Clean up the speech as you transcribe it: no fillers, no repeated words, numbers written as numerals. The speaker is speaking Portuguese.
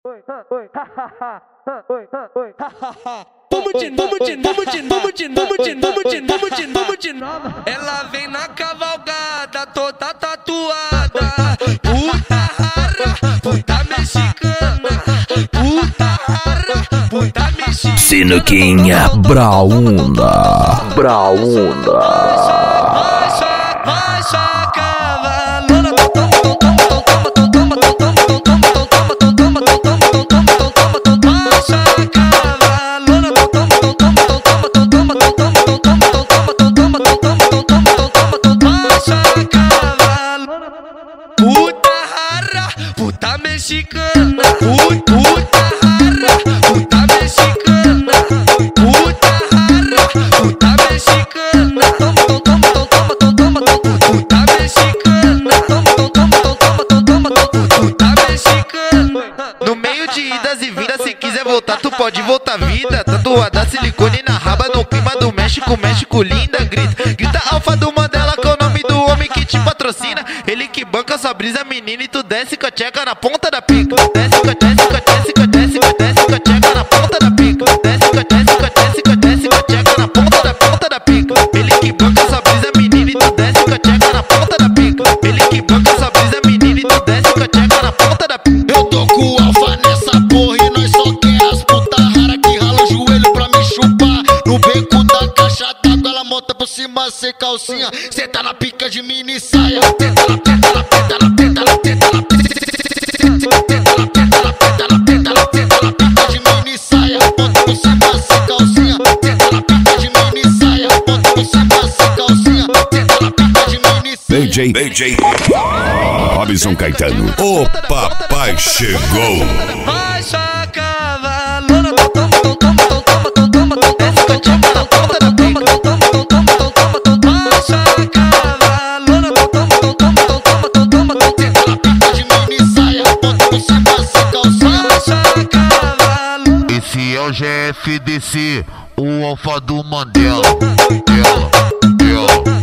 Ela vem na cavalgada, toda tatuada. Puta rara, puta mexicana. Puta rara, puta mexicana. Sinuquinha Braunda. Baixa cavalona. Puta rara, puta mexicana. Puta rara, puta mexicana. Puta rara, puta mexicana. Puta mexicana. Puta mexicana. No meio de idas e vindas, se quiser voltar, tu pode voltar vida. Tatuada silicone na raba, no clima do México, México linda. Grita alfa do Mandela, que é o nome do homem que te patrocina. Ele que banca sua brisa, menina, e tu desce com a tcheca na ponta da pica. Desce com a tcheca na ponta da pica. Desce com a tcheca na ponta da pica. Ele que banca sua brisa, menina, e tu desce com a tcheca na ponta da pica. Ele que banca sua brisa, menina, e tu desce com a tcheca na ponta da pica. Eu tô com o alfa nessa porra e nós só quer as puta rara que rala o joelho pra me chupar. No beco da caixa d'água ela monta por cima sem calcinha. Cê tá na pica de mini saia. DJ Robson Caetano, o papai chegou. Baixa cavalona. Desce com a tcheca na ponta da pica. Baixa cavalona. De mini saia, ponta por cima sem calcinha. Baixa cavalona. Esse é o GFDC, o alfa do Mandela. Ela.